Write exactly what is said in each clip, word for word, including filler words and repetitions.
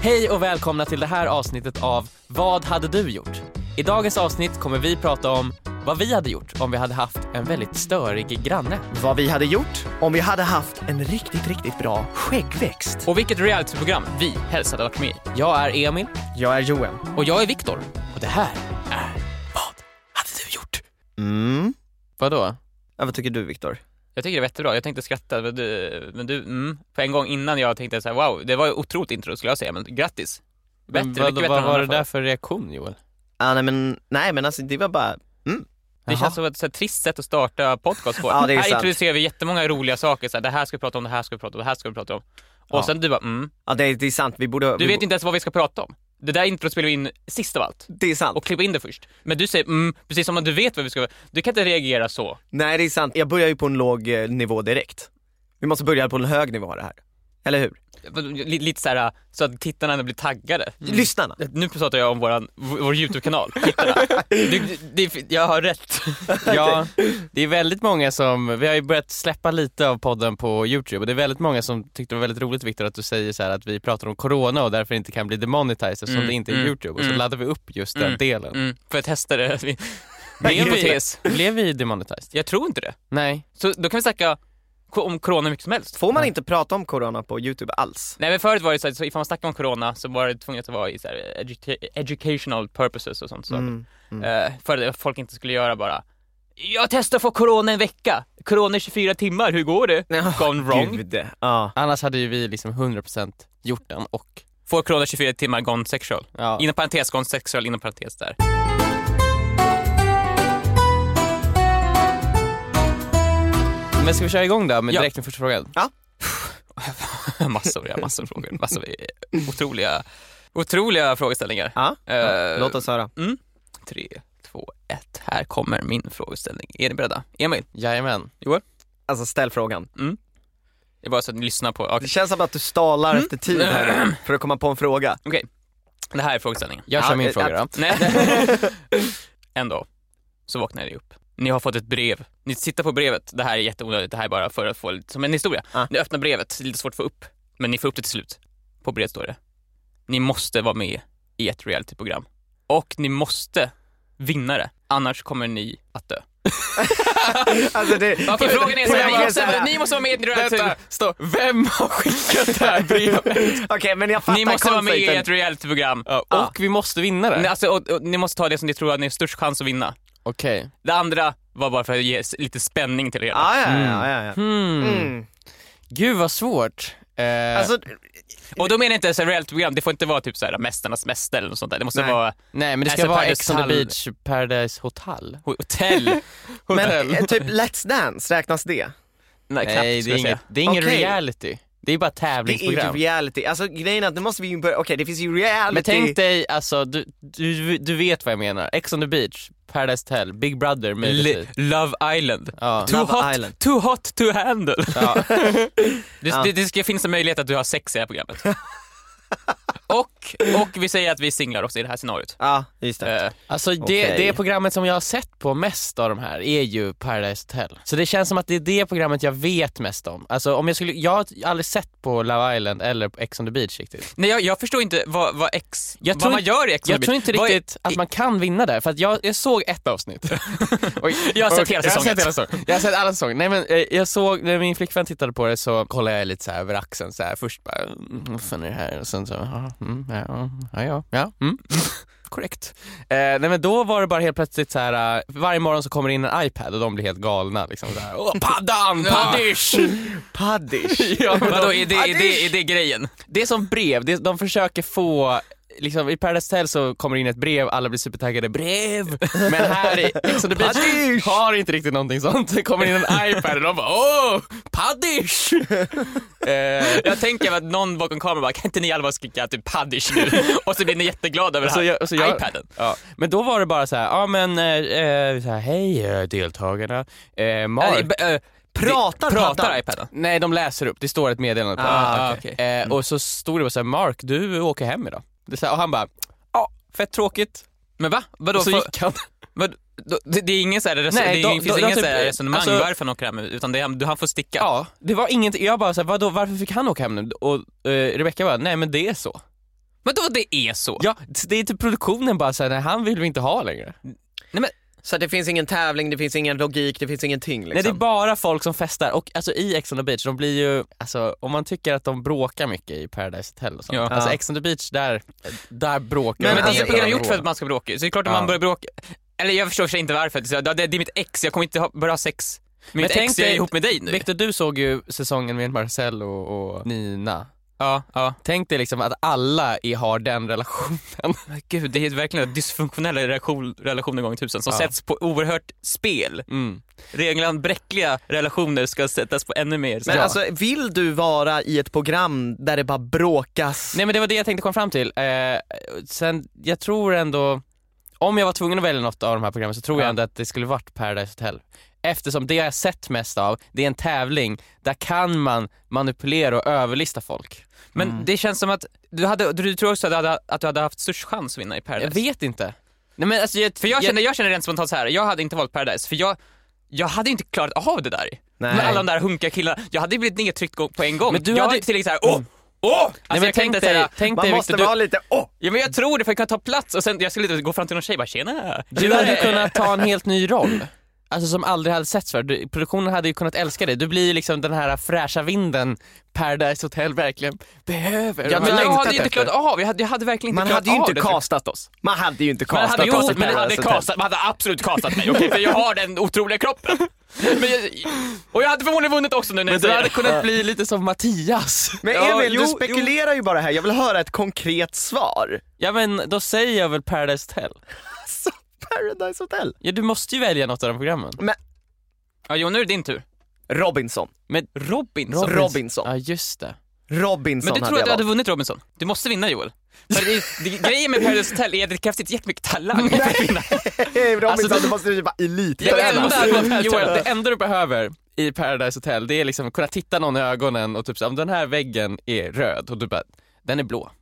Hej och välkomna till det här avsnittet av Vad hade du gjort? I dagens avsnitt kommer vi prata om vad vi hade gjort om vi hade haft en väldigt störig granne. Vad vi hade gjort om vi hade haft en riktigt, riktigt bra skäggväxt. Och vilket realityprogram vi helst hade varit med i. Jag är Emil. Jag är Joel. Och jag är Viktor. Och det här är Vad hade du gjort? Mm. Vadå? Ja, vad tycker du, Viktor? Jag tycker det är jättebra. Jag tänkte skratta, men du, men du mm, på en gång innan jag tänkte så här, wow, det var ju otroligt intro skulle jag säga, men grattis. Bättre, Men vad, mycket vad bättre var än det där för reaktion, Joel? Ah, nej, men, nej, men alltså det var bara... Mm. Det känns som ett så här, trist sätt att starta podcast på. Ja, det är här sant. introducerar vi jättemånga roliga saker. Så här, det här ska vi prata om, det här ska vi prata om, det här ska vi prata om. Och Ja. sen du bara, mm. Ja, det är, det är sant. Vi borde... Du vi vet bo- inte ens vad vi ska prata om. Det där intro spelar vi in sist av allt. Det är sant. Och klippa in det först. Men du säger, mm, precis som att du vet vad vi ska... Du kan inte reagera så. Nej, det är sant. Jag börjar ju på en låg eh, nivå direkt. Vi måste börja på en hög nivå det här. Eller hur? Lite, lite så här, så att tittarna blir taggade. Mm. Lyssnarna. Nu pratar jag om våran, vår YouTube-kanal. Tittarna. Det, det, jag har rätt. Ja, det är väldigt många som... Vi har ju börjat släppa lite av podden på YouTube. Och det är väldigt många som tyckte det var väldigt roligt, Victor, att du säger så här att vi pratar om corona och därför inte kan bli demonetized eftersom Mm, det inte är mm, YouTube. Och så mm. laddar vi upp just den Mm, delen. Mm, för att testa det. Vi, Blev vi, hypotes. blev vi demonetized? Jag tror inte det. Nej. Så då kan vi snacka ko- om corona mycket som helst. Får man inte prata om corona på YouTube alls? Nej, men förut var det så att så ifall man snackade om corona så var det tvunget att vara i så här, educa- educational purposes och sånt. Så. Mm. Mm. Uh, för att folk inte skulle göra bara jag testar att få corona en vecka. Corona i tjugofyra timmar, hur går det? Ja, Gone wrong. Gud. Ja. Annars hade ju vi liksom hundra procent gjort den och... Får corona tjugofyra timmar, gone sexual. Ja. Inom parentes, gone sexual, inom parentes där. Men ska vi köra igång då med Ja. direkt med första frågan? Ja. massor, ja, massor av frågor. Massor av otroliga, otroliga frågeställningar. Ja. Eh, Ja. Låt oss höra. Mm. Tre, två, ett. Här kommer min frågeställning. Är ni beredda? Emil? Jajamän. Joel? Alltså ställ frågan. Mm. Det är bara så att ni lyssnar på... Det Okej, känns som att du stalar efter tid här nu för att komma på en fråga. okay. Det här är frågeställningen. Jag kör Ja, min eh, fråga då. Nej. En dag så vaknar ni upp. Ni har fått ett brev. Ni tittar på brevet. Det här är jätteonödigt. Det här är bara för att få lite som en historia. Ah. Ni öppnar brevet. Det är lite svårt att få upp. Men ni får upp det till slut. På brevet står det: ni måste vara med i ett realityprogram. Och ni måste vinna det. Annars kommer ni att dö. Alltså det... Okej, frågan är så här, Får jag ni, måste, säga- ni måste vara med i ett reality. Vänta, stå. Vem har skickat det här brevet? Okej, men jag fattar Ni måste vara med i koncepten. ett realityprogram. Ja, och vi måste vinna det. Ni, alltså, och, och, ni måste ta det som ni tror att ni har störst chans att vinna. Okej. Det andra var bara för att ge s- lite spänning till det hela. Ja, ja, ja, ja, ja. Hmm. Mm. Gud vad svårt. Eh, Alltså, Och då menar jag inte så här reality-program. Det får inte vara typ så här Mästarnas mästare eller något sånt där. Det måste Nej. vara nej, men det ska alltså, vara Paradise Ex on the Hotel. Beach, Paradise Hotel. hotell. men eh, typ Let's Dance, räknas det? Nej, knappt, Nej, det skulle är jag säga. inget, det är ingen Okej. reality. Det är bara Det är inte tävlingsprogram. reality. Alltså grejen är att nu måste vi ju börja, okej det finns ju reality. Men tänk dig, alltså, du, du, du vet vad jag menar. Ex on the Beach, Paradise Hotel, Big Brother, möjligtvis. Li- Love Island. Ja. Too Love hot, Island. too hot to handle. Ja. Det, Ja. det, det ska finnas en möjlighet att du har sex i det här programmet. och, och vi säger att vi är singlar också i det här scenariot. Ja, just det. Eh, Alltså det, Okej. det programmet som jag har sett på mest av de här är ju Paradise Hotel. Så det känns som att det är det programmet jag vet mest om. Alltså om jag skulle, jag har aldrig sett på Love Island eller på Ex on the Beach riktigt. nej, jag, jag förstår inte vad, vad, ex, Jag vad tror man inte- gör i Ex on Jag the tror Beach. inte Vad är- riktigt att man kan vinna där, för att jag, jag såg ett avsnitt. Oj, Jag har sett och- hela jag har säsongen. sett hela säsongen. Jag har sett alla säsonger. Nej men eh, jag såg, när min flickvän tittade på det så kollade jag lite så här över axeln så här. Först bara, mm, vad fan är det här? Och sen så, ja, mm, ja, ja, ja, ja mm. Korrekt. Eh, nej men då var det bara helt plötsligt så här. Uh, varje morgon så kommer det in en iPad och de blir helt galna liksom så här. Åh, paddan, paddish! Paddish. Ja, men Vadå, de- är det, är, det, är det grejen? det är som brev, det, de försöker få liksom, i Paradise Hotel så kommer det in ett brev, alla blir supertaggade, brev! Men här i Ex on the Beach Paddish! har inte riktigt någonting sånt. Det kommer in en iPad och de bara, åh, paddish! eh, Jag tänker att någon bakom kameran bara, kan inte ni alla bara skrika typ paddish nu? Och så blir ni jätteglada över det Så här jag- så jag- iPaden. ja. Men då var det bara så här, ja men eh, eh, så här, hej eh, deltagarna, eh, Mark. Äh, äh, Pratar pratar paddan? iPaden? Nej, de läser upp, det står ett meddelande på Ah, den. okej. Eh, Mm. och så stod det bara så här, Mark, du åker hem idag. Det är så här, och han bara, ja, fett tråkigt. Men va? Vadå? Och så För- gick han. vad, då, det, det är ingen så här, res- Nej, det är, då- ingen- finns då- ingen då så här typ- resonemang alltså- varför han åker hem, utan det är, han, han får sticka. Ja, det var ingenting. Jag bara så här, vadå, varför fick han åka hem nu? Och eh, Rebecca bara, nej men det är så. Men då det är så? Ja, det är typ produktionen bara såhär, nej, han vill vi inte ha längre. Nej, men Så det finns ingen tävling, det finns ingen logik, det finns ingenting liksom. Nej, det är bara folk som festar. Och alltså i Ex on the Beach, de blir ju, alltså om man tycker att de bråkar mycket i Paradise Hotel och sånt. Ja. Alltså Ja. Ex on the Beach, där, där bråkar Men, man. men det alltså, är ju gjort för att man ska bråka. Så det är klart att Ja. man börjar bråka. Eller jag förstår för sig inte varför. Så Det det är mitt ex, jag kommer inte ha, börja ha sex med mitt tänk ex, jag är dig- ihop med dig nu. Victor, du såg ju säsongen med Marcel och, och Nina. Ja, ja. Tänk dig liksom att alla i har den relationen. Men gud, det är verkligen dysfunktionella relation, relationer gånger tusen som Ja. sätts på oerhört spel. Mm. Regeln bräckliga relationer ska sättas på ännu mer. Men Ja. alltså, vill du vara i ett program där det bara bråkas? Nej, men det var det jag tänkte komma fram till. Eh, sen, jag tror ändå, om jag var tvungen att välja något av de här programmen så tror Ja. jag ändå att det skulle varit Paradise Hotel. Eftersom det jag har sett mest av, det är en tävling, där kan man manipulera och överlista folk. Men Mm. det känns som att du, hade, du tror också att du, hade, att du hade haft störst chans att vinna i Paradise. Jag vet inte. Nej, men alltså, jag, För jag känner, jag känner rent spontant så här. Jag hade inte valt Paradise, för jag, jag hade inte klarat av det där. Nej. Med alla de där hunka killarna. Jag hade blivit nedtryckt gå- på en gång. Men du jag hade- till liksom såhär, åh, åh! Alltså Nej, men jag tänk tänkte dig, såhär, tänk Man dig måste Victor, vara lite, åh! ja men jag tror det för jag kan ta plats och sen jag skulle inte gå fram till någon tjej och bara tjena. du, du hade kunnat ta en helt ny roll. Alltså som aldrig hade setts för. Du, produktionen hade ju kunnat älska dig. Du blir ju liksom den här fräscha vinden Paradise Hotel verkligen behöver. Ja, Och Men men har jag längtat hade ju inte efter. klarat av, jag hade, jag hade verkligen inte Man klarat hade ju av inte det. castat oss. Man hade ju inte Man castat hade, oss jo, i men hade Paradise Hotel. castat, man hade absolut castat mig, okej? För jag har den otroliga kroppen. Men jag, och jag hade förmodligen vunnit också nu när Men jag du säger hade det. kunnat bli lite som Mattias. Men Ja, Emil, jo, du spekulerar ju bara här. Jag vill höra ett konkret svar. Ja, men då säger jag väl Paradise Hotel. Alltså, Paradise Hotel. Ja, du måste ju välja något av de programmen. Ja, jo, nu är det din tur. Robinson. Men Robinson. Robinson. Ja, just det. Robinson Men du hade tror att jag du hade valt. vunnit Robinson? Du måste vinna, Joel. För det, det, grejen med Paradise Hotel är att det krävs inte jättemycket talang för att vinna. Robinson, Alltså, det- du måste ju vara elit. Det enda, måste- Joel, det enda du behöver i Paradise Hotel, det är liksom kunna titta någon i ögonen och typ så, om den här väggen är röd och du bara, den är blå.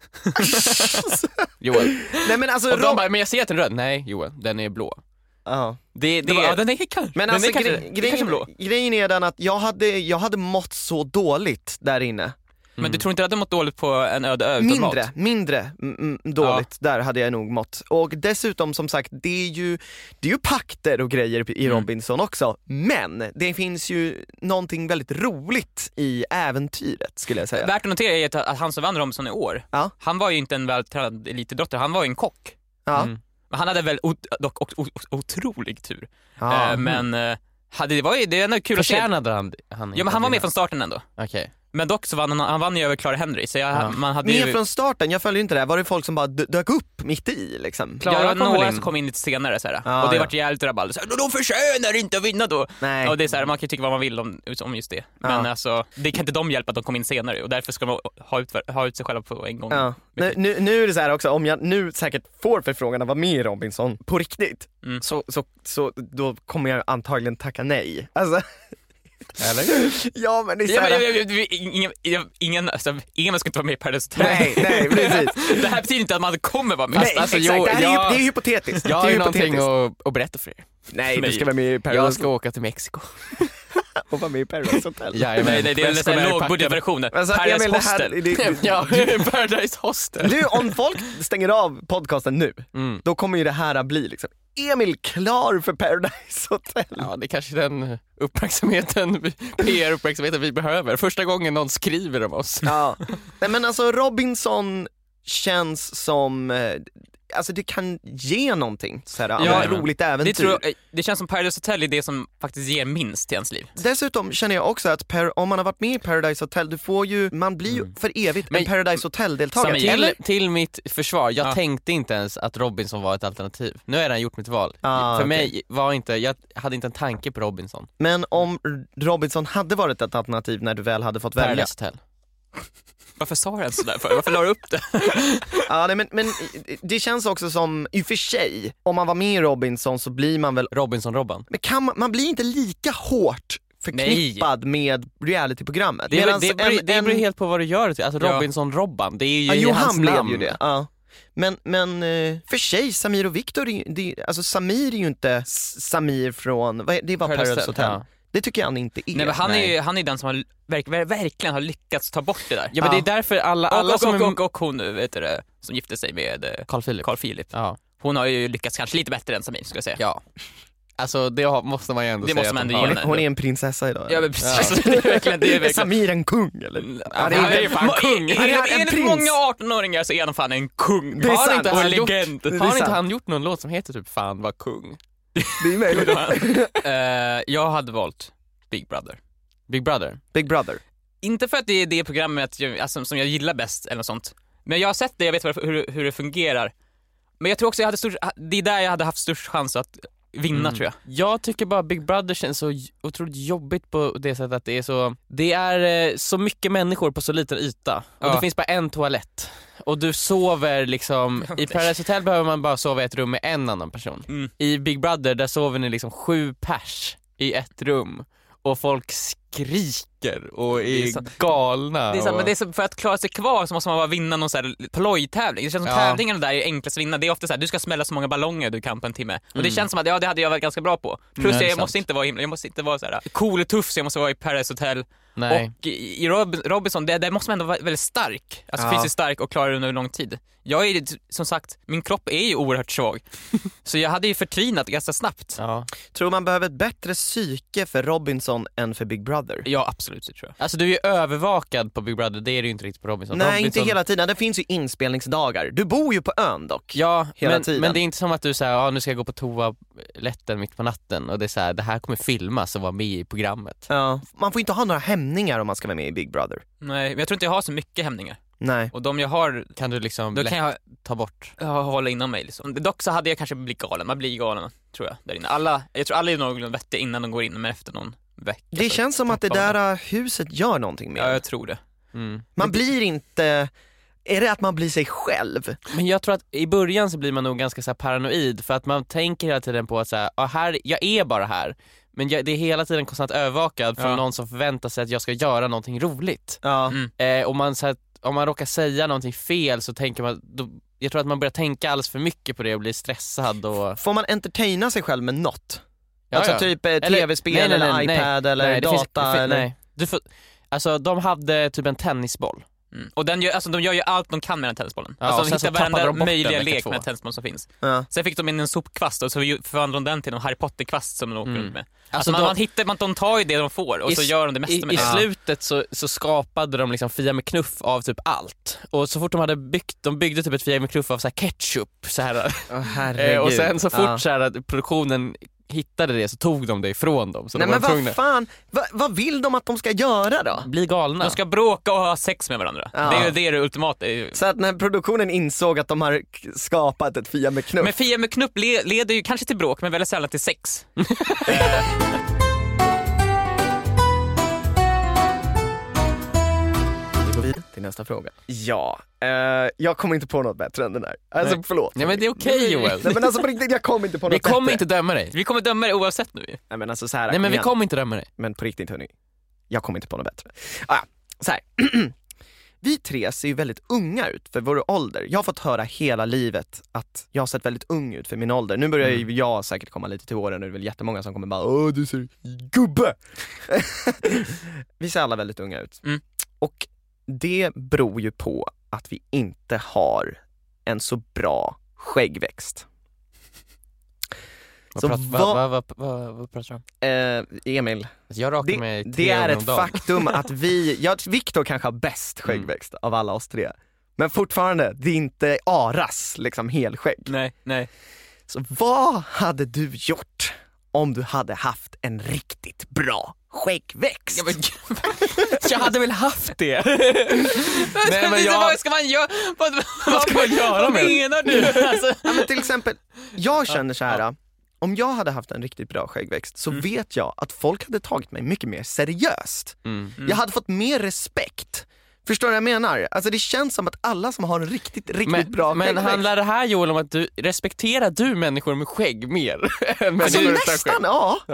Joel. Nej men alltså, Och de Rob... bara, men jag ser att den är röd. Nej, Joel, den är blå. ja. Det, det Det var, ja, är... den är kanske, Men den alltså är kanske, gre- det kanske grejen, blå. grejen är den att jag hade, jag hade mått så dåligt där inne. Men du tror inte att du hade mått dåligt på en öde ö utan Mindre, mat? mindre mm, mm, dåligt, där hade jag nog mått. Och dessutom som sagt, det är ju, det är ju pakter och grejer i Mm. Robinson också. Men det finns ju någonting väldigt roligt i äventyret skulle jag säga. Värt att notera är att, att han som vann Robinson i år, Ja. han var ju inte en vältränad elitidrottare, han var ju en kock. Ja. Mm. Men han hade väl ot- dock o- o- otrolig tur. Ja. Eh, men eh, hade, det var ju det är ändå kul att se. Förtjänade han, han Ja, men han var med från starten ändå. Okej. Men dock så vann han, han vann ju över Clara Henry, så jag, Ja. man hade Med ju... från starten, jag följer inte det. Var det folk som bara d- dök upp mitt i liksom? Klara Ja, det var kom väl några in. som kom in lite senare så här. Ja, och det ja. vart jävligt rabalder. Så här, de förtjänar inte att vinna då. Nej. Och det är så här, man kan ju tycka vad man vill om, om just det. Men Ja. alltså, det kan inte de hjälpa att de kom in senare och därför ska de ha ut, ha ut sig själva på en gång. Ja. Nu, nu, nu är det så här också, om jag nu säkert får förfrågan att vara med i Robinson på riktigt, Mm. så, så, så då kommer jag antagligen tacka nej. Alltså, Eller? ja men det är så Ja, här, men, jag, jag, jag, ingen, jag, ingen, alltså, ingen ska inte vara med i Paradise Hotel. nej, nej, precis. Det här betyder inte att man kommer vara med. Nej, alltså, exakt, jo, det här är, jag- ju, det är hypotetiskt. Jag det har är ju någonting hypotetiskt. att, att berätta för er. Nej, du Nej. ska vara med i Jag Paradise ska åka till Mexiko. och vara med i Paradise Hotel. Jajamän. Nej, nej, det är en sån här lågbudgetversion. Alltså, Paradise Emil, det här, Hostel. det, det, Ja, Paradise Hostel. nu, om folk stänger av podcasten nu, Mm. då kommer ju det här att bli liksom Emil klar för Paradise Hotel. Ja, det är kanske den uppmärksamheten, P R-uppmärksamheten vi behöver. Första gången någon skriver om oss. Ja. Nej, men alltså Robinson känns som, eh, alltså det kan ge någonting, så här, ja, Ja, roligt äventyr. Det, tror jag, det känns som Paradise Hotel är det som faktiskt ger minst till ens liv. Dessutom känner jag också att per, om man har varit med i Paradise Hotel, du får ju, man blir ju för evigt Men- en Paradise Hotel-deltagare. Samir, Eller? Till, till mitt försvar, jag Ja. tänkte inte ens att Robinson var ett alternativ. Nu har jag redan gjort mitt val. Ah, För okej. mig var inte, jag hade inte en tanke på Robinson. Men om Robinson hade varit ett alternativ när du väl hade fått välja. Paradise Hotel. Varför sa du ens sådär för? Varför la du upp det? Ja, nej, men, men det känns också som, i och för sig, om man var med i Robinson så blir man väl, Robinson-Robban. men kan man, man blir inte lika hårt förknippad med realityprogrammet. Det, är, Medans det, beror, en- det en- beror helt på vad du gör. Alltså Ja. Robinson-Robban, det är ju Ja, i jo, hans han blev namn. ju det. Ja. Men, men eh, för sig, Samir och Viktor, är ju- det, alltså Samir är ju inte S- Samir från, vad är, det var Paradise, Hotel. Ja. Det tycker han inte är. Nej, men han är Nej. ju han är den som har, verk, ver, verkligen har lyckats ta bort det där. Ja, men det är därför alla, alla och, och, som och, är... och, och hon vet du, det, som gifte sig med eh, Carl Philip. Carl Philip. Ja. Hon har ju lyckats kanske lite bättre än Samir, skulle jag säga. Ja. Alltså det har, måste man ju ändå Det säga. måste man att de ändå har. ge Hon är, hon är en prinsessa idag. Ja, men precis. Det är verkligen, det är Är verkligen. Samir en kung eller? Ja, det är han är ju inte- fan kung. Han är en Enligt prins. många artonåringar så är han fan en kung. Det är Har sant. inte Och han en gjort? legend. Det är Har inte sant. han gjort någon låt som heter typ Fan var kung? Det är möjligt. Eh, jag hade valt Big Brother. Big Brother? Big Brother. Inte för att det är det programmet jag, alltså, som jag gillar bäst eller något sånt. Men jag har sett det, jag vet varför, hur, hur det fungerar. Men jag tror också jag hade stor, det är där jag hade haft störst chans att vinna, Mm. tror jag. Jag tycker bara Big Brother känns så j- otroligt jobbigt på det sättet att det är så det är eh, så mycket människor på så liten yta och Ja. det finns bara en toalett och du sover liksom i Paradise Hotel behöver man bara sova i ett rum med en annan person. Mm. I Big Brother där sover ni liksom sju pers i ett rum och folk skriker och Det är är, så- galna. Det är så, och... men det är så, för att klara sig kvar så måste man bara vinna någon så här plojtävling. Det känns som Ja. tävlingarna där är enklast att vinna. Det är ofta så här, du ska smälla så många ballonger du kan på en timme. Och det känns som att ja, det hade jag varit ganska bra på. Plus Mm, det är jag, sant. måste inte vara himla, jag måste inte vara så här cool och tuff, så jag måste vara i Paradise Hotel. Nej. Och i i Rob, Robinson, där, där måste man ändå vara väldigt stark. Alltså Ja. fysiskt stark och klara det under lång tid. Jag är ju, som sagt, min kropp är ju oerhört svag. Så jag hade ju förtvinat ganska snabbt. Ja. Tror man behöver ett bättre psyke för Robinson än för Big Brother? Ja, absolut, det tror jag. Alltså du är ju övervakad på Big Brother, det är du ju inte riktigt på Robinson. Nej, Robinson... inte hela tiden. Det finns ju inspelningsdagar. Du bor ju på ön dock. Ja, hela men, tiden. men det är inte som att du säger ja, nu ska jag gå på toaletten mitt på natten och det är så här, det här kommer filmas och vara med i programmet. Ja. Man får inte ha några hämningar om man ska vara med i Big Brother. Nej, men jag tror inte jag har så mycket hämningar. Nej. Och de jag har, Kan du liksom då lätt kan jag ta bort? ja, hålla inom mig liksom. Dock så hade jag kanske blivit galen. Man blir galen, tror jag, där inne. Alla, jag tror alla är någorlunda vettiga innan de går in, men efter någon vecka Det så känns som att det tappar man där huset gör någonting med Ja, en. jag tror det. Mm. Man blir inte... Är det att man blir sig själv? Men jag tror att i början så blir man nog ganska så här paranoid för att man tänker hela tiden på att så här, ah, här, jag är bara här. Men jag, det är hela tiden konstant övervakad från Ja. någon som förväntar sig att jag ska göra någonting roligt. Ja. Mm. Eh, och man, så här, om man råkar säga någonting fel så tänker man, då, jag tror att man börjar tänka alldeles för mycket på det och blir stressad och... Får man entertaina sig själv med något? Ja, alltså ja. typ eh, Eller- tv-spel nej, nej, eller nej, nej. iPad eller Nej, det data finns- fi- eller... Nej. Du får, alltså de hade typ en tennisboll. Mm. Och den gör, alltså, de gör ju allt de kan med den tennisbollen. Ja, alltså och de sen så hittar tappade varenda de bort möjliga den vecka lek två. med tennisboll som finns. Ja. Sen fick de in en sopkvast och så förvandlade de den till en Harry Potter-kvast som de åker Mm. runt med. Alltså, Alltså man, de- man, hittar, man, de tar ju det de får och I så s- gör de det mesta I, med i det. slutet så, så skapade de liksom Fia med knuff av typ allt. Och så fort de hade byggt, de byggde typ ett Fia med knuff av så här ketchup så här. Åh, herregud. Eh, och sen så fort Ja. så här, att produktionen hittade det så tog de det ifrån dem. Så Nej de var men tvungna vad fan, Va, vad vill de att de ska göra då? bli galna. De ska bråka och ha sex med varandra. Ja. Det är ju det, är det ultimata. är ju- Så att när produktionen insåg att de har k- skapat ett Fia med knuff. Men Fia med knupp le- leder ju kanske till bråk, men väldigt sällan till sex. Vi går vidare till nästa fråga. Ja, eh, jag kommer inte på något bättre än den här. Alltså Nej. förlåt. Nej men det är okej Joel. Nej men alltså på riktigt, jag kommer inte på något Vi kommer bättre. inte döma dig. Vi kommer döma det oavsett nu. Nej men alltså så här, Nej men kom vi igen. kommer inte döma dig. Men på riktigt hörni, jag kommer inte på något bättre. Ah, ja, så här. Vi tre ser ju väldigt unga ut för vår ålder. Jag har fått höra hela livet att jag har sett väldigt ung ut för min ålder. Nu börjar ju jag säkert komma lite till åren och det är väl jättemånga som kommer bara åh du ser gubbe. Vi ser alla väldigt unga ut. Mm. Och det beror ju på att vi inte har en så bra skäggväxt. Vad, Så prat, vad- vad, vad, vad, vad, vad pratar du om? Eh, Emil, Alltså, jag rakar det, mig tre det är gånger om ett dagen. faktum att vi, ja, Viktor kanske har bäst skäggväxt av alla oss tre. Men fortfarande, det är inte Aras liksom helskägg. Nej, nej. Så vad hade du gjort om du hade haft en riktigt bra skäggväxt? Ja, men, jag hade väl haft det. Nej, men jag- Vad ska man göra? Vad, Vad ska man göra vad med det? menar du? Alltså, Ja, men till exempel, jag känner så här. Om jag hade haft en riktigt bra skäggväxt så vet jag att folk hade tagit mig mycket mer seriöst. Mm. Jag hade fått mer respekt. Förstår du vad jag menar? Alltså det känns som att alla som har en riktigt, riktigt Men, bra men skäggväxt. handlar det här Joel om att du respekterar du människor med skägg mer än Alltså människor utan nästan, skägg? ja. Ja.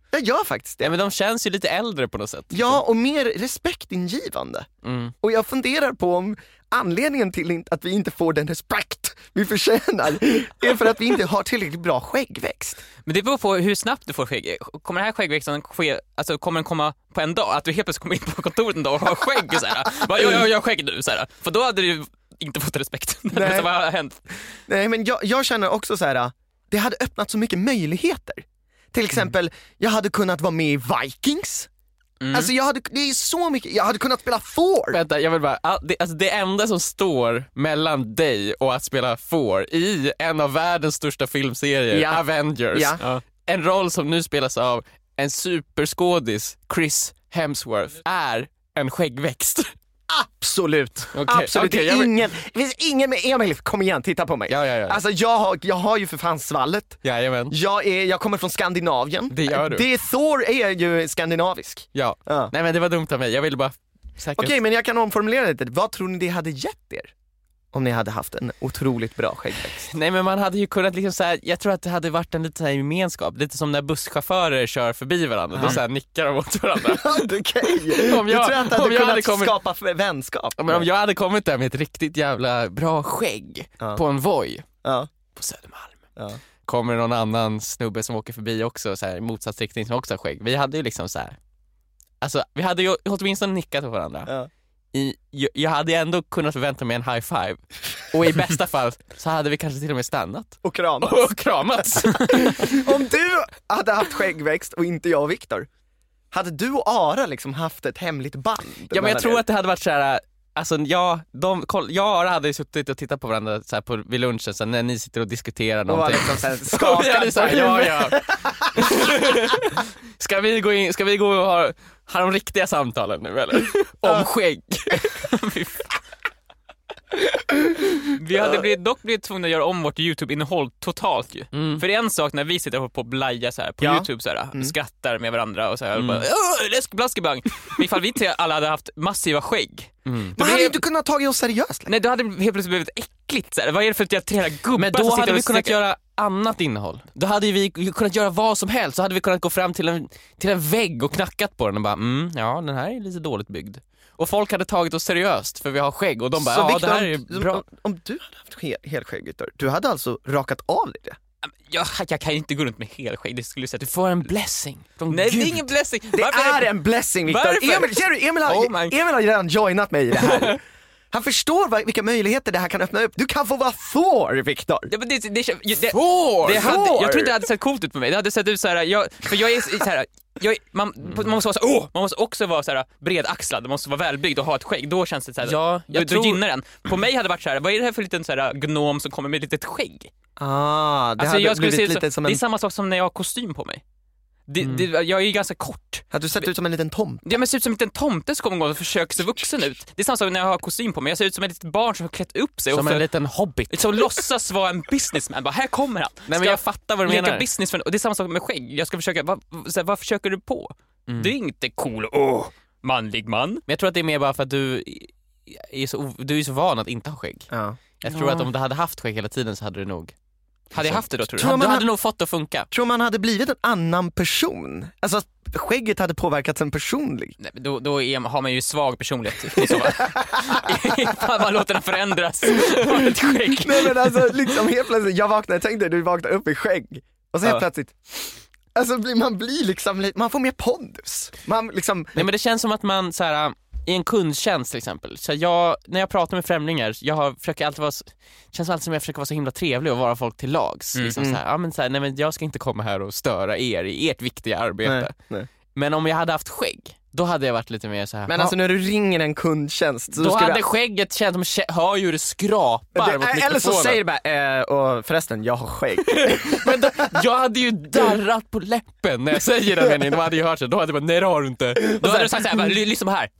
Jag gör faktiskt det. Ja, men de känns ju lite äldre på något sätt. Ja, och mer respektingivande. Mm. Och jag funderar på om anledningen till att vi inte får den respekt vi förtjänar är för att vi inte har tillräckligt bra skäggväxt. Men det beror på hur snabbt du får skägg. Kommer den här skäggväxten ske, alltså kommer den komma på en dag? Att du helt plötsligt kommer in på kontoret en dag och har skägg och så här. Bara, jag, jag, jag har skägg nu så här. För då hade du inte fått respekt. Nej. Vad har hänt? Nej, men jag, jag känner också så här. Det hade öppnat så mycket möjligheter. Till exempel, mm. jag hade kunnat vara med i Vikings. Mm. Alltså jag hade, det är så mycket, jag hade kunnat spela Thor. Vänta, jag vill bara, det, alltså det enda som står mellan dig och att spela Thor i en av världens största filmserier, ja. Avengers, ja. Ja. En roll som nu spelas av en superskådis, Chris Hemsworth, är en skäggväxt. Absolut, okay, absolut. Okay, det, är vill... ingen, det finns ingen med Emil, kom igen, titta på mig. Ja, ja, ja. Alltså jag har, jag har ju för fan svallet. Jajamän. Jag, är, jag kommer från Skandinavien. Det gör du. Det, Thor är ju skandinavisk. Ja. ja. Nej men det var dumt av mig, jag ville bara säkert... Okej, okay, men jag kan omformulera lite. Vad tror ni det hade gett er? Om ni hade haft en otroligt bra skäggväxt. Nej men man hade ju kunnat liksom så här, jag tror att det hade varit en liten så här gemenskap, lite som när busschaufförer kör förbi varandra, uh-huh. Då så här nickar de åt varandra. Okej, okay. om jag, du tror att det hade kunnat hade kommit... skapa vänskap? Ja, men om jag hade kommit där med ett riktigt jävla bra skägg uh. på en Voi uh. på Södermalm. Uh. Kommer någon annan snubbe som åker förbi också så här, i motsatsriktning som också har skägg. Vi hade ju liksom så här, alltså vi hade ju åtminstone nickat på varandra. Uh. I, jag, jag hade ändå kunnat förvänta mig en high five. Och i bästa fall så hade vi kanske till och med stannat och kramats, och kramats. Om du hade haft skäggväxt och inte jag och Viktor, hade du och Ara liksom haft ett hemligt band? Ja, men jag tror er? att det hade varit så här. Alltså jag, de, jag och Ara hade ju suttit och tittat på varandra så här på, vid lunchen så här, när ni sitter och diskuterar någonting. Och liksom skakade så här, ja, ja. Ska vi gå in, ska vi gå och ha, ha de riktiga samtalen nu eller? Om skägg. Vi hade blivit, dock blivit tvungna att göra om vårt YouTube-innehåll totalt ju. Mm. För det är en sak när vi sitter på blaja så här på ja. YouTube så här, mm. skrattar med varandra och så här mm. och bara läsk blaskebang. Men ifall vi tre alla hade haft massiva skägg. Mm. Man hade ju inte kunnat ta oss seriöst. Nej, då hade det helt plötsligt blivit äckligt så här. Vad är det för att jag tre gubbar? Men då hade vi kunnat göra annat innehåll. Då hade vi kunnat göra vad som helst. Så hade vi kunnat gå fram till en, till en vägg och knackat på den och bara mm, ja, den här är lite dåligt byggd. Och folk hade tagit oss seriöst för vi har skägg och de bara, så ja Victor, det här är bra. Om, om du hade haft hel, helskägg, Victor, du hade alltså rakat av dig det? Jag, jag kan inte gå runt med helskägg, det skulle säga. Du får en blessing. Nej, Gud. Det är ingen blessing. Det Varför? är en blessing, Victor. Emil, ser du, Emil, har, oh Emil har redan joinat mig i det här. Han förstår vad, vilka möjligheter det här kan öppna upp. Du kan få vara Thor, Victor. Ja, men det, det, det, det, Thor! Det hade, jag tror inte det hade sett coolt ut på mig. Det hade sett ut så här, jag, för jag är så här, jag, man, man måste vara så, åh, man måste också vara så här bredaxlad, man måste vara välbyggd och ha ett skägg. Då känns det så här, ja, jag då, tror... då gynnar den. På mig hade det varit så här, vad är det här för liten så här gnom som kommer med ett litet skägg? Ah, det alltså, hade jag blivit se lite så, som en... Det är samma sak som när jag har kostym på mig. Det, mm. det, jag är ju ganska kort. Hade du sett ut som en liten tomte? Ja, men ser ut som en liten tomte som kommer och försöker se vuxen ut. Det är samma sak när jag har kostym på mig. Jag ser ut som ett litet barn som har klätt upp sig. Som och för, en liten hobbit. Som låtsas vara en businessman. Bara, här kommer han. Nej, men jag fattar vad du menar. Business för, och det är samma sak med skägg. Jag ska försöka, vad, så här, vad försöker du på? Mm. Det är inte cool. Åh, manlig man. Men jag tror att det är mer bara för att du är så, du är så van att inte ha skägg. Ja. Jag tror ja. att om du hade haft skägg hela tiden så hade du nog... Hade jag haft det då, tror du? Tror du hade hade nog fått det att funka. Tror man hade blivit en annan person? Alltså skägget hade påverkat en personlig. Nej, då då är, har man ju svag personlighet i så fall. Ifall man låter den förändras av ett skägg. Nej, men alltså liksom helt plötsligt, jag vaknade, jag tänkte du vaknade upp i skägg. Och så helt ja. plötsligt alltså man blir liksom, man får mer pondus. Man liksom... Nej, men det känns som att man så här, i en kundtjänst till exempel. Så jag, när jag pratar med främlingar, jag har, försöker alltid vara, känns alltid som jag försöker vara så himla trevlig och vara folk till lags. Mm. Liksom så här, ja, men så här, nej, men jag ska inte komma här och störa er i ert viktiga arbete. Nej, nej. Men om jag hade haft skägg, då hade jag varit lite mer så här. Men alltså när du ringer en kundtjänst så då hade du... skägget känt som hör ju det skrapar mot mikrofonen. Eller så säger du bara, eh, och förresten, jag har skägg. Men då, jag hade ju darrat på läppen när jag säger det, men de hade ju hört det. Då hade jag bara, nej det har du inte. Då hade du sagt såhär, lyssna här.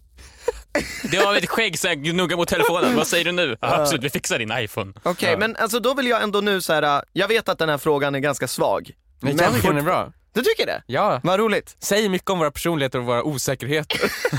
Det har ett skägg så jag gnuggar mot telefonen. Vad säger du nu? Ja, absolut, vi fixar din iPhone. Okej, okay, ja. Men alltså då vill jag ändå nu så här. Jag vet att den här frågan är ganska svag. Nej, jag tycker den är bra. Du tycker det? Ja. Vad roligt. Säg mycket om våra personligheter och våra osäkerheter.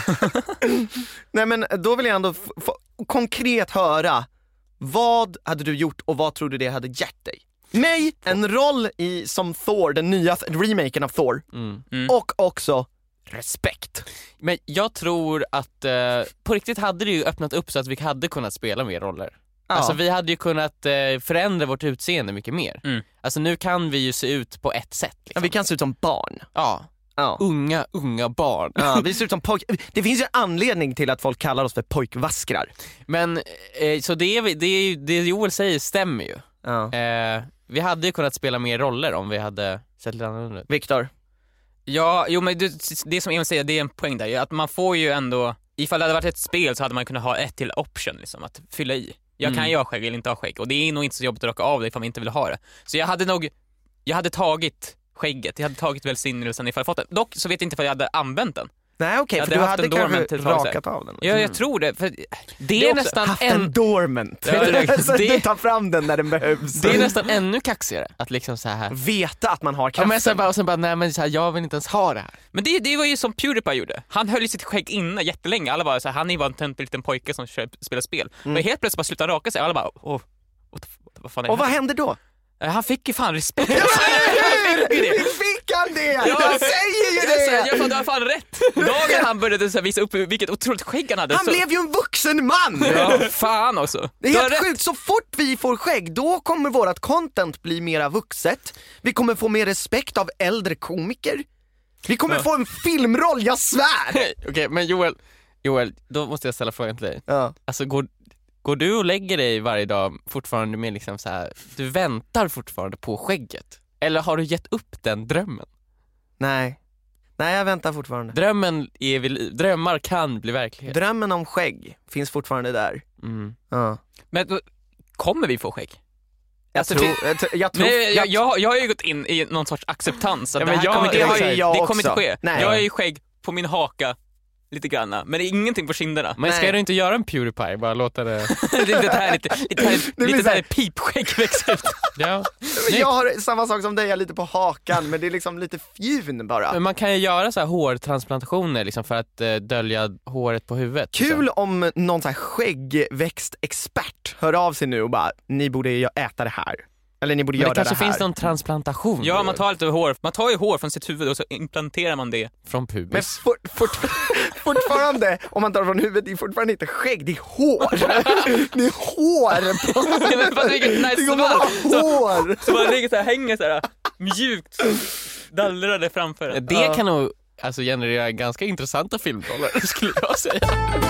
Nej, men då vill jag ändå f- f- konkret höra. Vad hade du gjort och vad tror du det hade gett dig? mig en roll i som Thor, den nya remaken av Thor. Mm. Mm. Och också respekt. Men jag tror att eh, på riktigt hade det ju öppnat upp så att vi hade kunnat spela mer roller. Ja. Alltså vi hade ju kunnat eh, förändra vårt utseende mycket mer. Mm. Alltså nu kan vi ju se ut på ett sätt liksom. Ja, vi kan se ut som barn. Ja, Ja. unga, unga barn. Ja, vi ser ut som pojk. Det finns ju en anledning till att folk kallar oss för pojkvaskrar. Men eh, så det, är, vi- det, är, ju- det Joel säger stämmer ju. Ja. Eh, vi hade ju kunnat spela mer roller om vi hade sett lite annorlunda ut. Viktor. Ja, jo men det, det som Emil säger, det är en poäng där. Att man får ju ändå, ifall det hade varit ett spel så hade man kunnat ha ett till option liksom, att fylla i. Jag Mm. kan ju ha skägg eller inte ha skägg. Och det är nog inte så jobbigt att raka av det ifall man inte vill ha det. Så jag hade nog, jag hade tagit skägget. Jag hade tagit välsignelsen ifall jag fått det. Dock så vet jag inte ifall jag hade använt den. Nej okej, Jag för hade du haft hade en dormant kanske till ett tag sedan. rakat av den. Ja, jag tror det. För det, Det är också- nästan Haft en en, dormant. Ja, det- så att det- du tar fram den när den behövs. det är nästan ännu kaxigare att liksom så här. Veta att man har Ja, kraften. men sen bara, och sen bara, nej men så här, jag vill inte ens ha det här. Men det, det var ju som PewDiePie gjorde. Han höll ju sitt skägg inne jättelänge. Alla bara så här, han är bara en töntig liten pojke som kör, spelar spel. Mm. Men helt plötsligt bara slutade raka sig. Alla bara, åh, what the, vad fan är Och det vad här? hände då? Eh, Han fick ju fan respekt. Hur fick han det? Jag säger ju Jag, säger, det! jag hade fan rätt. Dagen han började så här visa upp vilket otroligt skägg han hade. Han så, blev ju en vuxen man! Ja, fan också. Det Du är har helt rätt. sjukt, så fort vi får skägg då kommer vårat content bli mera vuxet. Vi kommer få mer respekt av äldre komiker. Vi kommer Ja. få en filmroll, jag svär! Okej, men Joel, Joel, då måste jag ställa frågan till dig. Ja. Alltså går, går du och lägger dig varje dag fortfarande med liksom så här, du väntar fortfarande på skägget? Eller har du gett upp den drömmen? Nej. Nej, jag väntar fortfarande. Drömmen är väl, drömmar kan bli verklighet. Drömmen om skägg finns fortfarande där. Mm. Ja. Men då, kommer vi få skägg? Jag, Alltså, tror, jag, tror- jag tror... Nej, jag, jag, jag har ju gått in i någon sorts acceptans att Ja, det men här jag- kommer inte det har ske. ju jag Det kommer också. inte ske. Nej. Jag har ju skägg på min haka lite granna, men det är ingenting på kinderna. Men ska Nej. du inte göra en PewDiePie? Bara låta det... lite här, lite, lite här, blir lite så här- här pipskägg växer ut. Ja. jag har samma sak som dig, jag är lite på hakan, men det är liksom lite fjun bara. Men man kan ju göra så här hårtransplantationer liksom för att eh, dölja håret på huvudet. Kul liksom. om någon så här skäggväxtexpert hör av sig nu och bara, ni borde ju äta det här. Eller ni borde Men göra det kanske det här. finns någon transplantation. Ja, man tar lite hår. Man tar ju hår från sitt huvud och så implanterar man det. Från Men pubis. for, fort, fortfarande, om man tar det från huvudet, det är fortfarande inte skägg, det är hår. Det är hår på... Men fast vilket nice Det kommer svar. vara Så, hår. så man ligger så här, hänger så här mjukt dallrade framför en. Det kan nog alltså, generera ganska intressanta filmroller, skulle jag säga.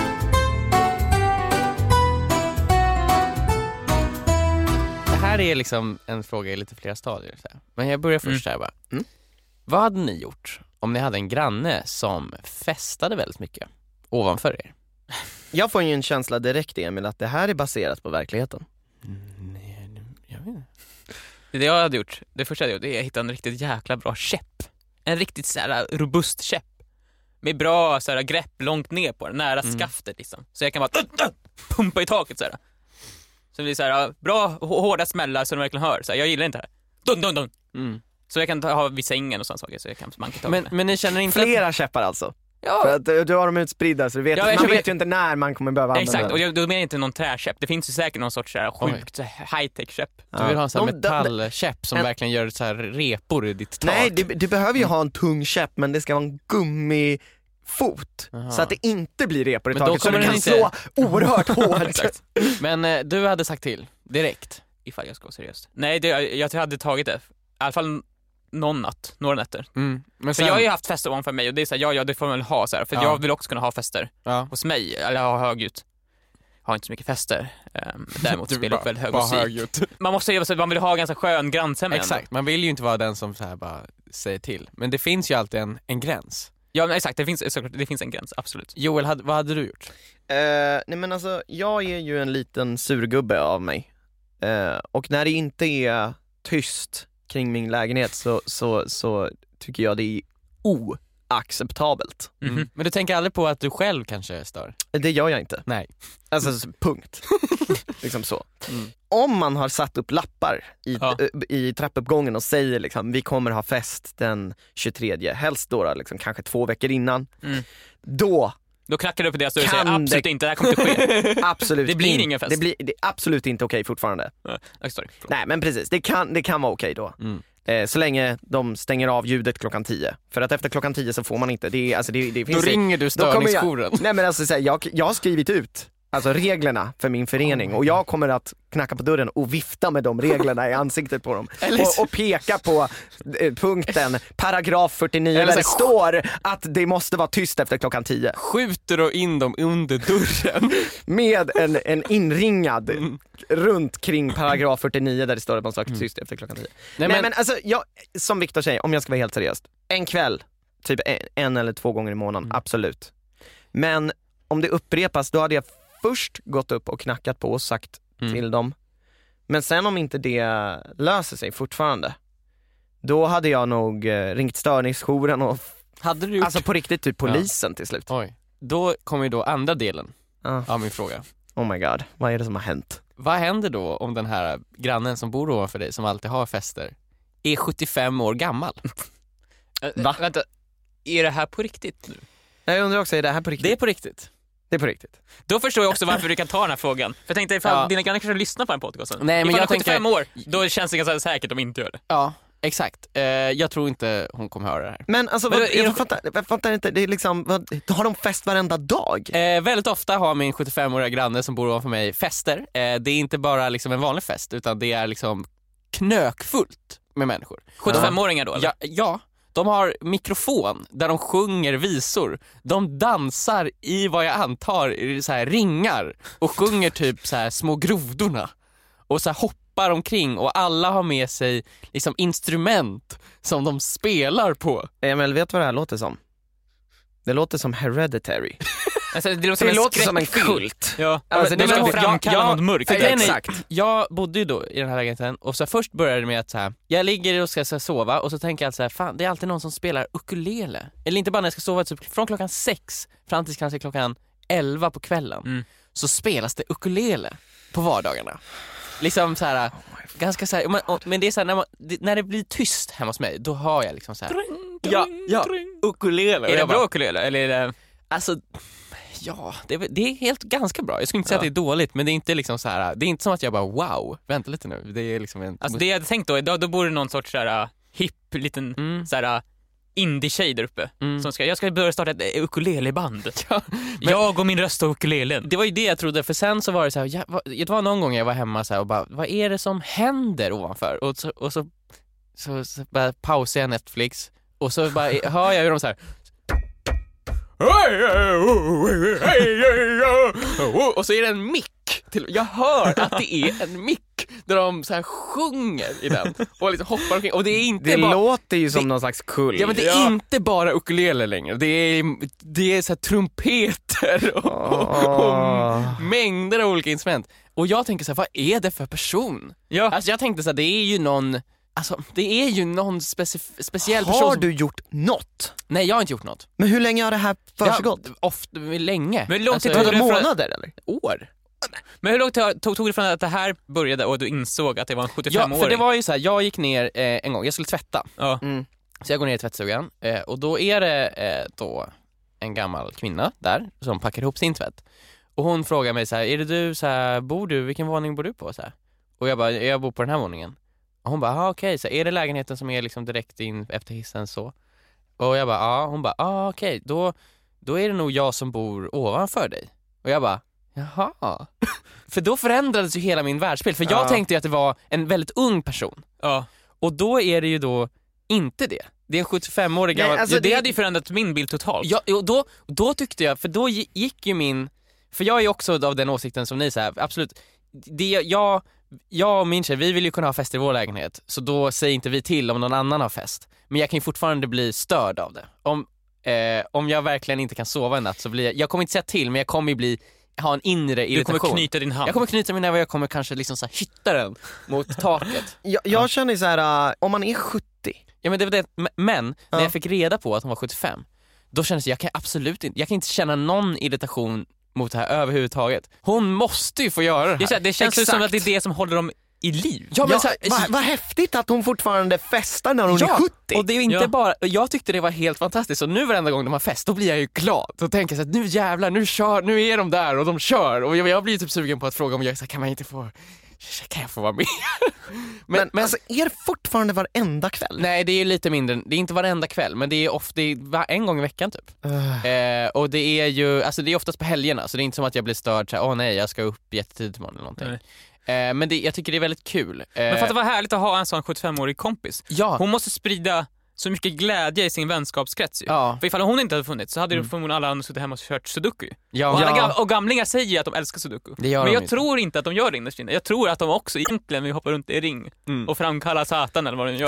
Det här är liksom en fråga i lite flera stadier. Så här. Men jag börjar först här bara. Mm. Vad hade ni gjort om ni hade en granne som festade väldigt mycket ovanför er? Jag får ju en känsla direkt, Emil, att det här är baserat på verkligheten. Nej, jag vet inte. Det jag hade gjort, det första jag hade gjort, det är att hitta en riktigt jäkla bra käpp. En riktigt så här robust käpp. Med bra så här grepp långt ner på den, nära Mm. skaftet liksom. Så jag kan bara pumpa i taket så här. Så det blir så här bra hå- hårda smällar så de verkligen hör. Så här, jag gillar inte det här. Dun, dun, dun. Mm. Så jag kan ta, ha vid sängen och sådana saker så jag kan manka taket. Men, men ni känner inte att... Flera käppar alltså. ja, För att eh, du har dem utspridda så du vet, Ja, jag man köper- vet ju inte när man kommer behöva använda exakt. Och den. jag, då menar jag inte någon träkäpp. Det finns ju säkert någon sorts så här, Oj. sjukt high-tech käpp. Du vill ha en sån här De- de- metallkäpp som en- verkligen gör så här repor i ditt tak. Nej, du, du behöver ju ha en tung käpp, men det ska vara en gummifot. Aha. Så att det inte blir repor i Men då taket, så kommer du den kan inte- slå oerhört hårt. Exakt. Men eh, du hade sagt till direkt. Ifall jag ska vara seriös. Nej, det, jag, jag hade tagit det. I alla fall någon natt, några nätter. Mm. Men För sen, jag har ju haft fester ovanför mig och det är så här, ja, ja, det får man väl ha så här, för Ja. jag vill också kunna ha fester ja. hos mig, eller ha högljutt. Jag har inte så mycket fester. Um, däremot Du spelar bara- upp väldigt hög bara musik. högljutt. Man måste ju, man vill ha ganska skön grannsämja. Exakt, man vill ju inte vara den som så här bara säger till. Men det finns ju alltid en, en gräns. Ja, men exakt, det finns, det finns en gräns, absolut. Joel, hade, vad hade du gjort? Eh, nej men alltså, jag är ju en liten surgubbe av mig. Eh, och när det inte är tyst kring min lägenhet så, så, så tycker jag det är oacceptabelt. Mhm. Mm. Men du tänker aldrig på att du själv kanske stör? Det gör jag inte. Nej. Alltså s- punkt. liksom så. Mm. Om man har satt upp lappar i, Ja. ö, i trappuppgången och säger liksom, vi kommer ha fest den tjugotredje, helst då, då liksom, kanske två veckor innan. Mm. Då Då knackar du upp i deras dörr och Kan säger absolut det- inte, det här kommer inte ske. Absolut Det blir in- ingen fest. Det blir det är absolut inte okej fortfarande. Ja, sorry. Nej men precis, det kan, det kan vara okej då. Mm. Eh, så länge de stänger av ljudet klockan tio. För att efter klockan tio så får man inte, det, är, alltså, det, det Då finns ringer du då kommer jag- störningsjouren. Nej men alltså så här, jag, jag har skrivit ut alltså reglerna för min förening och jag kommer att knacka på dörren och vifta med de reglerna i ansiktet på dem. Och, och peka på eh, punkten, paragraf fyrtionio Eller där så det här- står att det måste vara tyst efter klockan tio. Skjuter du in dem under dörren? Med en, en inringad runt kring paragraf fyrtionio där det står att man ska vara tyst efter klockan tio. Nej, Nej, men, men, alltså, jag, som Viktor säger, om jag ska vara helt seriös, en kväll, typ en, en eller två gånger i månaden, Mm. absolut. Men om det upprepas, då hade jag först gått upp och knackat på och sagt Mm. till dem. Men sen om inte det löser sig fortfarande, då hade jag nog eh, ringt störningsjouren och hade du gjort... alltså på riktigt typ polisen till slut. Oj. Då kommer ju då andra delen Ah, av min fråga. oh my god, vad är det som har hänt? Vad händer då om den här grannen som bor ovanför dig, som alltid har fester, är sjuttiofem år gammal? Va? Vänta, är det här på riktigt nu? Jag undrar också, är det här på riktigt? Det är på riktigt. Det är på riktigt. Då förstår jag också varför du kan ta den här frågan. För jag tänkte, ifall Ja. dina grannar kanske lyssnar på den podcasten. Nej, men ifall jag de är sjuttiofem tänker- år, då känns det ganska säkert om de inte gör det. Ja, exakt. Eh, jag tror inte hon kommer höra det här. Men alltså, Men vad, är jag, de- fattar, jag fattar inte, det är liksom, vad, har de fest varenda dag? Eh, väldigt ofta har min sjuttiofem-åriga granne som bor ovanför mig fester. Eh, det är inte bara liksom en vanlig fest, utan det är liksom knökfullt med människor. sjuttiofem-åringar då eller? Ja, ja, de har mikrofon där de sjunger visor. De dansar i vad jag antar är så här ringar och sjunger typ så här små grodorna och så här hoppar omkring, och alla har med sig liksom instrument som de spelar på. Emil, vet du vad det här låter som? Det låter som Hereditary. Alltså, det låter som Det en låter som en skräckfilm. kult. Ja, Alltså, alltså, det det ska låter- framkalla jag- något mörkt. För grejen är- Exakt. Jag bodde ju då i den här lägenheten, och så först började det med att så här, jag ligger och ska så här sova, och så tänker jag att så här, fan, det är alltid någon som spelar ukulele. Eller inte bara när jag ska sova, typ från klockan sex fram till kanske klockan elva på kvällen. Mm. Så spelas det ukulele på vardagarna. Liksom så här, ganska så här, men, och- men det är så här, när, man, det, när det blir tyst hemma hos mig, då har jag liksom så här, ja, ja, ukulele. Är det Jag bra bara, ukulele? Eller är det... Alltså, ja, det är, det är helt ganska bra. Jag skulle inte säga Ja. att det är dåligt, men det är inte liksom så här, det är inte som att jag bara wow, vänta lite nu. Det är liksom en Alltså det jag hade tänkt då, då, då bor det någon sorts såhär uh, hipp, liten Mm. såhär uh, indie-tjej där uppe. Mm. Som ska, jag ska börja starta ett uh, ukuleleband. Ja, men- Jag och min röst och ukulelen. Det var ju det jag trodde, för sen så var det så här, ja, vad- det var någon gång jag var hemma så här och bara, vad är det som händer ovanför? Och så, och så, så, så bara pausade jag Netflix, och så bara hör jag hur de så här. Och så är det en mick till, jag hör att det är en mick där de så här sjunger i den och liksom hoppar omkring, och det är inte Det bara låter ju som det- någon slags kult. Ja, men det är inte bara ukulele längre. Det är, det är så här trumpeter och, och, och mängder av olika instrument. Och jag tänker så här, vad är det för person? Ja. Alltså jag tänkte så här, det är ju någon, alltså det är ju någon specif- speciell person. Har som- du gjort något? Nej, jag har inte gjort något. Men hur länge har det här försiggått? Ja, ofta, länge. Men hur lång tid alltså, tog Var det det för- månader eller? år. Men hur långt tog, tog, tog det från att det här började och du insåg att det var en Ja, sjuttiofem-åring? för det var ju så här, jag gick ner eh, en gång, jag skulle tvätta. Ja. Mm. Så jag går ner i tvättstugan, eh, och då är det eh, då en gammal kvinna där som packar ihop sin tvätt. Och hon frågar mig så här, är det du, så här, bor du, vilken våning bor du på? Så här. Och jag bara, jag bor på den här våningen. Och hon bara, ah, okej, så här, är det lägenheten som är liksom direkt in efter hissen så? Och jag bara, ja. Hon bara, ah, okej, då, då är det nog jag som bor ovanför dig. Och jag bara, jaha. För då förändrades ju hela min världsbild. För jag Ja. tänkte ju att det var en väldigt ung person. Ja. Och då är det ju då inte det. Det är en sjuttiofem-årig Nej, gammal... alltså, Ja, det det- hade ju förändrat min bild totalt. Ja, och då, då tyckte jag, för då gi- gick ju min... För jag är ju också av den åsikten som ni säger, absolut. Det, jag, jag och min tjej, vi vill ju kunna ha fest i vår lägenhet, så då säger inte vi till om någon annan har fest. Men jag kan ju fortfarande bli störd av det. Om, eh, om jag verkligen inte kan sova en natt så blir jag... Jag kommer inte säga till, men jag kommer ju bli, ha en inre Du irritation. kommer knyta din hand. Jag kommer knyta min näve och jag kommer kanske liksom så här hytta den mot taket. Jag, jag känner ju så här, uh, om man är sjuttio, Ja, men det var det, men Ja. när jag fick reda på att hon var sjuttiofem, då kändes det, jag kan absolut inte, jag kan inte känna någon irritation mot det här överhuvudtaget. Hon måste ju få göra det här. Det, är så här, det känns ju som Exakt. att det är det som håller dem i liv. Ja, men Ja, så här, vad va häftigt att hon fortfarande festar när hon ja, är sjuttio. och det är ju inte Ja. bara, jag tyckte det var helt fantastiskt, och nu varenda gång de har fest, då blir jag ju glad. Då tänker jag så här, nu jävlar, nu kör, nu är de där och de kör. Och jag, jag blir typ sugen på att fråga om jag så här, kan man inte få, kan jag få vara med? men, Men, men alltså, är det fortfarande varenda kväll? nej, det är lite mindre, det är inte varenda kväll, men det är ofta, det är en gång i veckan typ. Uh. Eh, och det är ju, alltså det är oftast på helgerna, så det är inte som att jag blir störd såhär, åh nej, jag ska upp jättetidigt imorgon eller någonting. Eh, men det, jag tycker det är väldigt kul. Eh, Men fatta vad härligt att ha en sån sjuttiofem-årig kompis. ja. Hon måste sprida så mycket glädje i sin vänskapskrets ju. Ja. För ifall hon inte hade funnits så hade Mm. ju förmodligen alla andra suttit hemma och kört sudoku. Ja. Och, alla Ja. gam- och gamlingar säger att de älskar sudoku. Det gör Men de jag ju. tror inte att de gör det innerst inne. Jag tror att de också egentligen vill hoppa runt i ring Mm. och framkalla satan eller vad de gör.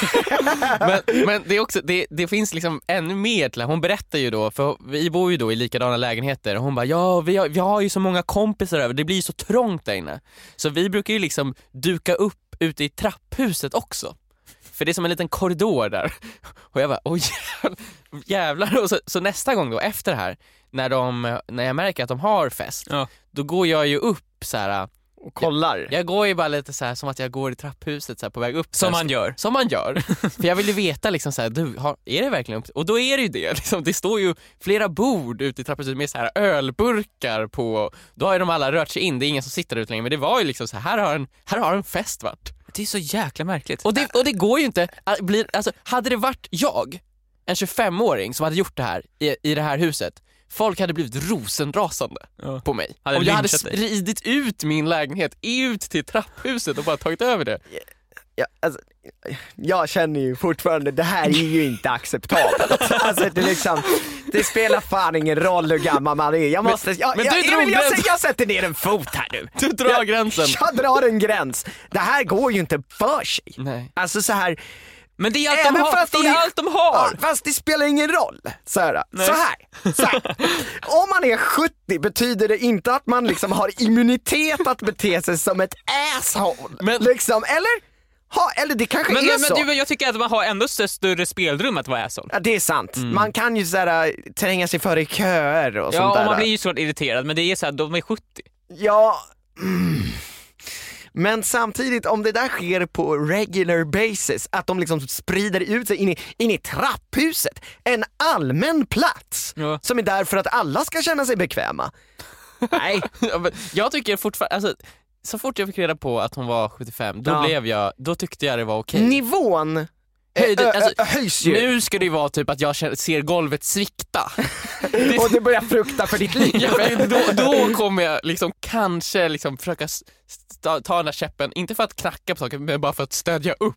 men, men det är också, det, det finns liksom ännu mer till. Hon berättar ju då, för vi bor ju då i likadana lägenheter, och hon bara, ja vi har, vi har ju så många kompisar över, det blir ju så trångt där inne. Så vi brukar ju liksom duka upp ute i trapphuset också. För det är som en liten korridor där. Och jag bara, oj jävlar. Och så, så nästa gång då, efter det här, när, de, när jag märker att de har fest, Ja. då går jag ju upp så här. Och kollar. Jag går ju bara lite så här som att jag går i trapphuset så här, på väg upp. Som så här, man gör. Som man gör. För jag vill ju veta liksom så här, du, har, är det verkligen upp? Och då är det ju det. Liksom, det står ju flera bord ute i trapphuset med så här ölburkar på. Då har ju de alla rört sig in. Det är ingen som sitter där ute längre. Men det var ju liksom så här, här har en, här har en fest varit. Det är så jäkla märkligt. Och det, och det går ju inte. att bli- Alltså, hade det varit jag, en tjugofem-åring som hade gjort det här i, i det här huset, folk hade blivit rosenrasande Ja. på mig. Hade Om jag hade lynchat dig. spridit ut min lägenhet ut till trapphuset och bara tagit över det. Ja, alltså, jag känner ju fortfarande, det här är ju inte acceptabelt. Alltså, det, liksom, det spelar fan ingen roll hur gammal man är. Jag måste, jag, men jag, du jag, drog jag, jag, gränsen. jag sätter ner en fot här nu. Du drar jag, gränsen. Jag drar en gräns. Det här går ju inte för sig. Nej. Alltså så här. Men det är allt Även de har. fast Det de- är allt de har. Ja, fast det spelar ingen roll. Så här, så här, så här. Om man är sjuttio betyder det inte att man liksom har immunitet att bete sig som ett asshole. Men- liksom, eller? Ha, eller det kanske Men, är men, så. men du, jag tycker att man har ändå större spelrum att vara asshole. Ja, det är sant. Man kan ju såhär, tränga sig före i köer och sånt Ja, där. och man blir ju så irriterad, men det är så här, de är sjuttio. Ja. Mm. Men samtidigt, om det där sker på regular basis, att de liksom sprider ut sig in i, in i trapphuset, en allmän plats Ja. som är där för att alla ska känna sig bekväma. Nej. Ja, men jag tycker fortfarande, alltså, så fort jag fick reda på att hon var sjuttiofem, då Ja. blev jag, då tyckte jag det var okej. Nivån Höjde- ö- ö- alltså, ö- höjs ju. Nu ska det ju vara typ att jag känner, ser golvet svikta. Och du börjar frukta för ditt liv. Ja, men då, då kommer jag liksom kanske liksom försöka s- sta- ta den där käppen, inte för att knacka på saker, men bara för att stödja upp.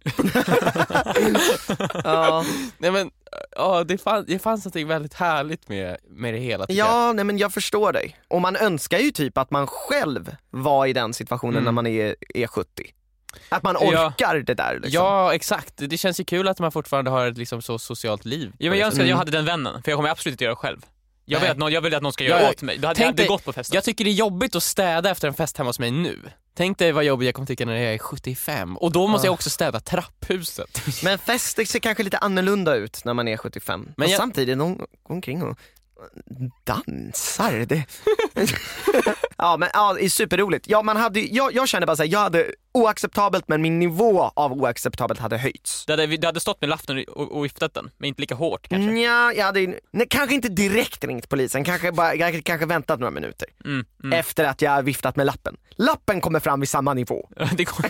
Ja, Nej men, ja, det, fann, det fanns något väldigt härligt med, med det hela tycker jag. ja nej, men jag förstår dig. Och man önskar ju typ att man själv var i den situationen Mm. när man är, är sjuttio. Att man Ja. orkar det där liksom. Ja, exakt. Det känns ju kul att man fortfarande har ett liksom så socialt liv. Ja, men jag önskar att jag Mm. hade den vännen, för jag kommer absolut inte göra det själv. Jag vill, Nej. att någon, jag vill att någon ska Ja, göra ja. åt mig. Då hade Tänk jag aldrig dig- gått på festen. Jag tycker det är jobbigt att städa efter en fest hemma hos mig nu. Tänk dig vad jobbigt jag kommer tycka när jag är sjuttiofem. Och då måste Ja. jag också städa trapphuset. Men fester ser kanske lite annorlunda ut när man är sjuttiofem. Men Men och jag- samtidigt, de går omkring och dansar. Det... ja, men ja, det är superroligt. Ja, man hade, jag, jag kände bara såhär, jag hade oacceptabelt, men min nivå av oacceptabelt hade höjts. Det hade, det hade stått med laffen och, och viftat den, men inte lika hårt kanske. Nja, jag hade, nej, kanske inte direkt ringt polisen, kanske, bara, jag hade kanske väntat några minuter Mm, mm. efter att jag viftat med lappen. Lappen kommer fram vid samma nivå. Det går.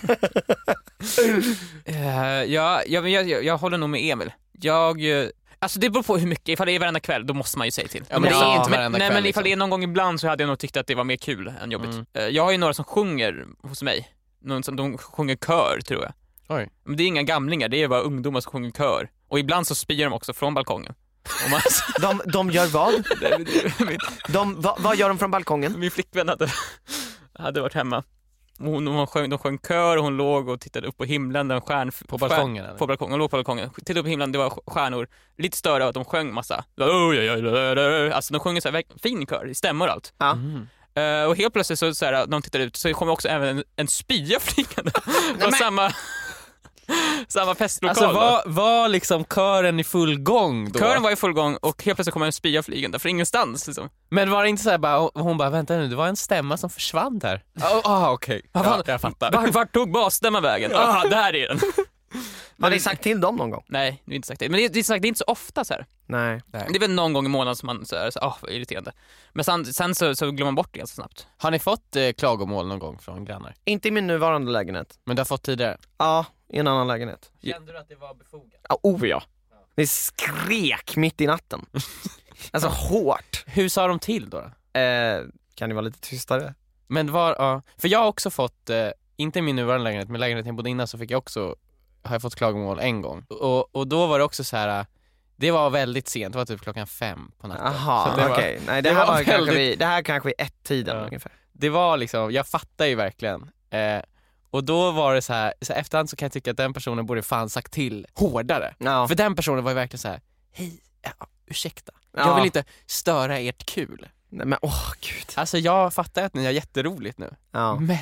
uh, ja, jag, jag, jag, jag håller nog med Emil. Jag... eh, Alltså det beror på hur mycket, ifall det är varenda kväll då måste man ju säga till. Ja, men det är Ja, inte varenda nej, kväll, men ifall liksom. det är någon gång ibland så hade jag nog tyckt att det var mer kul än jobbigt. Mm. Eh, Jag har ju några som sjunger hos mig. Någon som, de sjunger kör tror jag. Oj. Men det är inga gamlingar, det är bara ungdomar som sjunger kör. Och ibland så spyr de också från balkongen. Och man, De, de gör vad? min, De, va, vad gör de från balkongen? min flickvän hade, hade varit hemma. Hon, hon sjöng, de sjöng kör och hon låg och tittade upp på himlen. Den stjärn, På balkongen, Stjärn, eller? på balkongen, hon låg på balkongen. Tittade upp på himlen, det var stjärnor. Lite större av att de sjöng massa. Alltså de sjunger så här fin kör, i stämmor och allt. Ja. Mm. Uh, och helt plötsligt så, så här, när de tittar ut så kommer också även en, en spya flygande från men- samma, Samma festlokal. Alltså var, var liksom kören i full gång då? Kören var i full gång och helt plötsligt kom en spya flygande för ingenstans liksom. Men var det inte så här bara, hon bara, vänta nu, det var en stämma som försvann där. Ja, oh, oh, okej. Okay. Ja, jag fattar. Vart, vart tog basstämman vägen? Ja, ah, där är den. Har ni sagt till dem någon gång? Nej, det är inte sagt det. Men det är, det är, sagt, det är inte så ofta så här. Nej. Nej. Det är väl någon gång i månaden som man så här, så, åh, vad irriterande. Men sen, sen så, så glömmer man bort det ganska snabbt. Har ni fått eh, klagomål någon gång från grannar? Inte i min nuvarande lägenhet. Men du har fått tidigare? Ja, i en annan lägenhet. Kände du att det var befogat? Ja, oh ja. Ni skrek mitt i natten. Alltså hårt. Hur sa de till då? Eh, kan ni vara lite tystare? Men var, ja. För jag har också fått, eh, inte i min nuvarande lägenhet, men lägenheten jag bodde innan så fick jag också, har jag fått klagomål en gång. Och, och då var det också så här. Det var väldigt sent, det var typ klockan fem på natten. Aha, okej. Okay. Nej, det, det, här var väldigt... kanske vi, det här kanske vid ett-tiden ja. Ungefär. Det var liksom, jag fattar ju verkligen. Eh, och då var det så här, så efterhand så kan jag tycka att den personen borde fan sagt till hårdare. Ja. För den personen var ju verkligen så här: hej, ja, ursäkta. Ja. Jag vill inte störa ert kul. Nej men åh gud. Alltså jag fattar att ni har jätteroligt nu. Ja. Men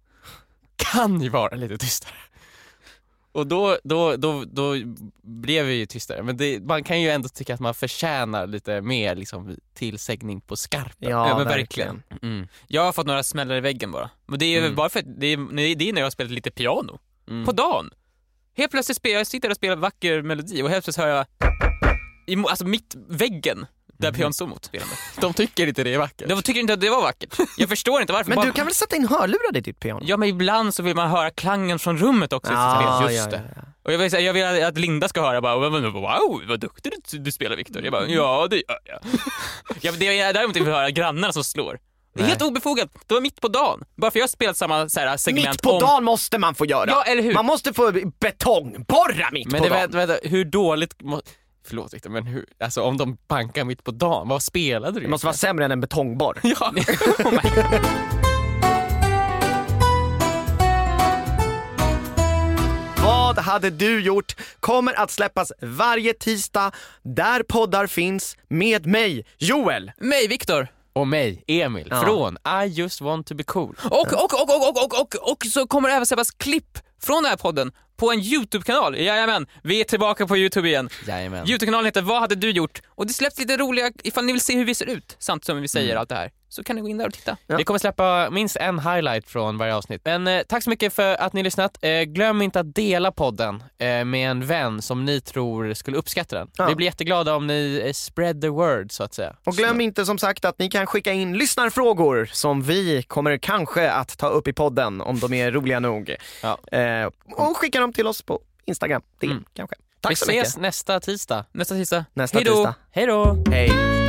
kan ni vara lite tystare? Och då, då, då, då blev vi ju tystare. Men det, man kan ju ändå tycka att man förtjänar lite mer liksom, tillsägning på skarpen. Ja, ja men verkligen, verkligen. Mm. Jag har fått några smällar i väggen bara. Men det är ju mm. bara för att det är, det är när jag har spelat lite piano mm. på dagen. Helt plötsligt spelar jag sitter och spelar vacker melodi och helt plötsligt hör jag i, alltså mitt väggen där mm. pion står mot spelande. De tycker inte det är vackert. De tycker inte att det var vackert. Jag förstår inte varför. Men bara... du kan väl sätta in hörlurar i ditt piano? Ja, men ibland så vill man höra klangen från rummet också. Ah, just ja, det. Ja, ja. Och jag vill, säga, jag vill att Linda ska höra bara, wow, vad duktig du, du spelar, Victor. Jag bara, ja det gör jag. jag det är däremot inte vill höra grannarna som slår. Det är helt obefogat. Det var mitt på dagen. Bara för jag har spelat samma så här, segment mitt på om... dagen måste man få göra. Ja, eller hur? Man måste få betongborra mitt men på det, dagen. Men vänta, hur dåligt... Må... Förlåt Victor, men hur... Alltså om de bankar mitt på dagen, vad spelade du? Det måste vara sämre än en betongborr. Ja. Oh my God. Vad hade du gjort? Kommer att släppas varje tisdag där poddar finns med mig, Joel. Mig, Victor. Och mig, Emil, ja. Från I just want to be cool. Och, och, och, och, och, och, och, och så kommer det även släppas klipp från den här podden på en YouTube-kanal. Jajamän, vi är tillbaka på YouTube igen. Jajamän. YouTube-kanalen heter Vad hade du gjort? Och det släpps lite roliga, ifall ni vill se hur vi ser ut samt som vi säger mm. allt det här, så kan ni gå in där och titta. Ja. Vi kommer släppa minst en highlight från varje avsnitt. Men eh, tack så mycket för att ni har lyssnat. Eh, glöm inte att dela podden eh, med en vän som ni tror skulle uppskatta den. Ja. Vi blir jätteglada om ni eh, spread the word så att säga. Och glöm så. inte som sagt att ni kan skicka in lyssnarfrågor som vi kommer kanske att ta upp i podden om de är roliga nog. Ja. Eh, och skicka dem till oss på Instagram. Det mm. kanske. Tack vi så mycket. Vi ses nästa tisdag. Nästa tisdag. Nästa Hejdå. tisdag. Hej då. Hej.